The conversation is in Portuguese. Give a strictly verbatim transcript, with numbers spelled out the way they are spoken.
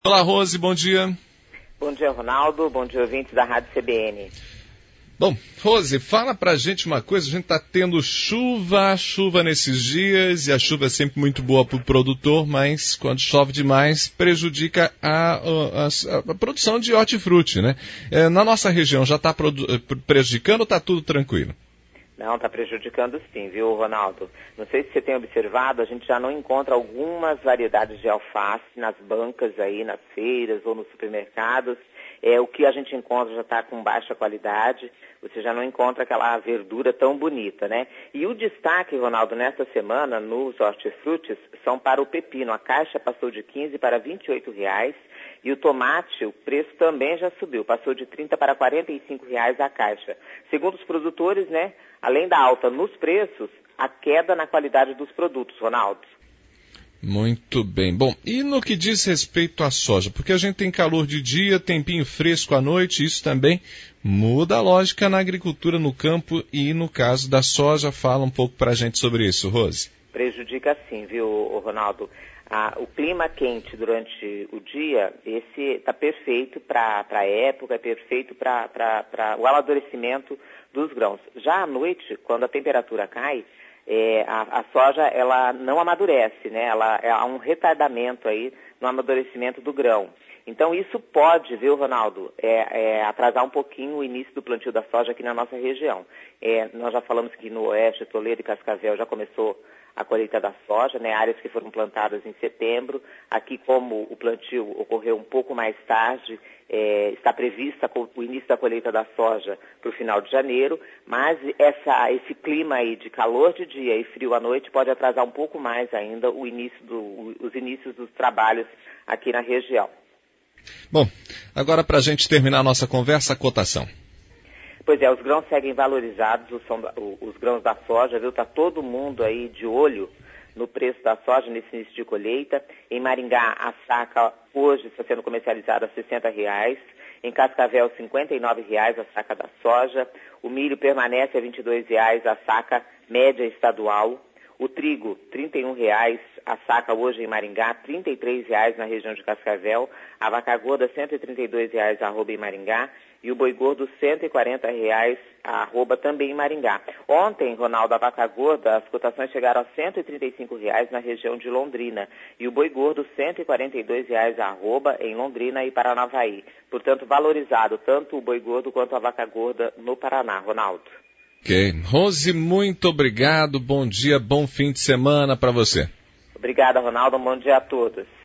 Olá, Rose, bom dia. Bom dia, Ronaldo. Bom dia, ouvintes da Rádio C B N. Bom, Rose, fala pra gente uma coisa. A gente tá tendo chuva, chuva nesses dias, e a chuva é sempre muito boa pro produtor, mas quando chove demais, prejudica a, a, a, a produção de hortifruti, né? É, na nossa região já está prejudicando ou está tudo tranquilo? Não, está prejudicando sim, viu, Ronaldo? Não sei se você tem observado, a gente já não encontra algumas variedades de alface nas bancas aí, nas feiras ou nos supermercados. É, o que a gente encontra já está com baixa qualidade, você já não encontra aquela verdura tão bonita, né? E o destaque, Ronaldo, nesta semana, nos hortifrutis, são para o pepino. A caixa passou de quinze para vinte e oito reais. E o tomate, o preço também já subiu, passou de trinta para quarenta e cinco reais a caixa. Segundo os produtores, né, além da alta nos preços, a queda na qualidade dos produtos, Ronaldo. Muito bem. Bom, e no que diz respeito à soja? Porque a gente tem calor de dia, tempinho fresco à noite, isso também muda a lógica na agricultura, no campo e no caso da soja. Fala um pouco para a gente sobre isso, Rose. Prejudica sim, viu, Ronaldo? Ah, o clima quente durante o dia, esse está perfeito para a época, é perfeito para o amadurecimento dos grãos. Já à noite, quando a temperatura cai, é, a, a soja ela não amadurece, né? Ela, há um retardamento aí no amadurecimento do grão. Então isso pode, viu, Ronaldo, é, é, atrasar um pouquinho o início do plantio da soja aqui na nossa região. É, nós já falamos que no Oeste, Toledo e Cascavel já começou a colheita da soja, né, áreas que foram plantadas em setembro. Aqui, como o plantio ocorreu um pouco mais tarde, é, está prevista o início da colheita da soja para o final de janeiro, mas essa, esse clima aí de calor de dia e frio à noite pode atrasar um pouco mais ainda o início do, os inícios dos trabalhos aqui na região. Bom, agora para a gente terminar a nossa conversa, a cotação. Pois é, os grãos seguem valorizados, os, os grãos da soja, viu? Está todo mundo aí de olho no preço da soja nesse início de colheita. Em Maringá, a saca hoje está sendo comercializada a sessenta reais. Em Cascavel, cinquenta e nove reais a saca da soja. O milho permanece a vinte e dois reais a saca média estadual. O trigo, trinta e um reais a saca hoje em Maringá, trinta e três reais na região de Cascavel. A vaca gorda, cento e trinta e dois reais a arroba em Maringá. E o boi gordo, cento e quarenta reais a arroba também em Maringá. Ontem, Ronaldo, a vaca gorda, as cotações chegaram a cento e trinta e cinco reais na região de Londrina. E o boi gordo, cento e quarenta e dois reais a arroba em Londrina e Paranavaí. Portanto, valorizado tanto o boi gordo quanto a vaca gorda no Paraná, Ronaldo. Ok. Rose, muito obrigado. Bom dia, bom fim de semana para você. Obrigada, Ronaldo. Um bom dia a todos.